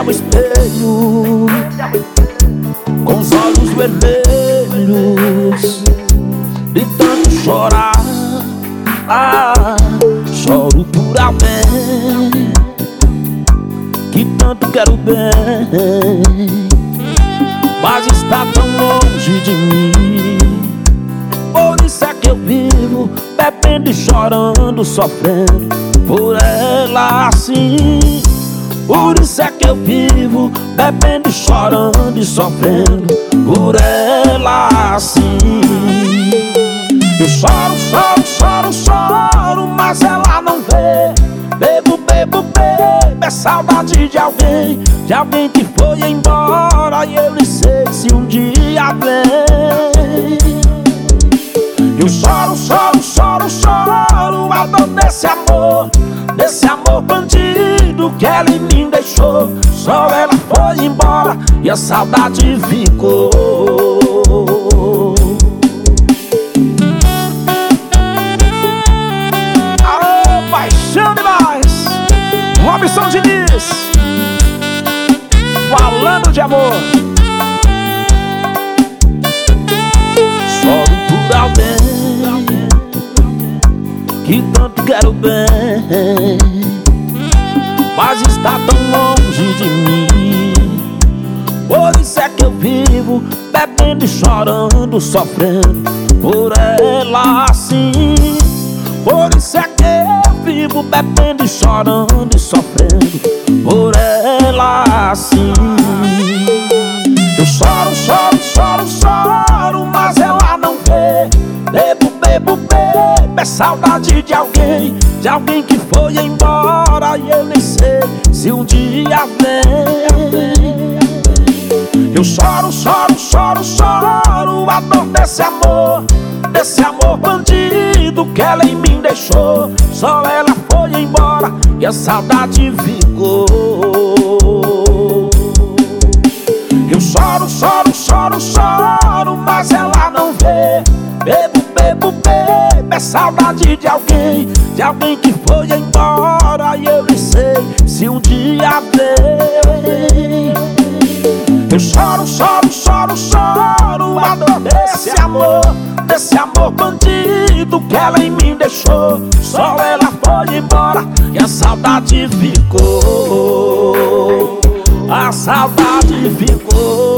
ao espelho, com os olhos vermelhos, de tanto chorar. Choro por alguém que tanto quero bem, mas está tão longe de mim. Por isso é que eu vivo bebendo e chorando, sofrendo por ela assim. Por isso é que eu vivo bebendo e chorando e sofrendo por ela assim. Eu choro, choro, choro, choro, mas ela não vê. Bebo, bebo, bebo, é saudade de alguém que foi embora, e eu nem sei se um dia vem. Eu choro, choro, choro, choro, a dor desse amor bandido que ela em mim deixou. Só ela foi embora e a saudade ficou. Aô, paixão demais! Robson Diniz, falando de amor. Choro por alguém que tanto quero bem, mas está tão longe de mim. Por isso é que eu vivo bebendo e chorando, sofrendo por ela assim. Por isso é que eu vivo bebendo e chorando e sofrendo por ela assim. Eu choro, choro, choro, choro, mas ela não vê. Bebo, bebo, bebo, é saudade de alguém que foi embora, e eu nem sei se um dia vem. Eu choro, choro, choro, choro, a dor desse amor bandido que ela em mim deixou. Só ela foi embora e a saudade ficou. Eu choro, choro, choro, choro, mas ela não vê. Bebo, bebo, bebo, é saudade de alguém que foi embora, e eu nem sei se um dia vem. Eu choro, choro, choro, choro, a dor desse amor bandido que ela em mim deixou. Só ela foi embora e a saudade ficou. A saudade ficou.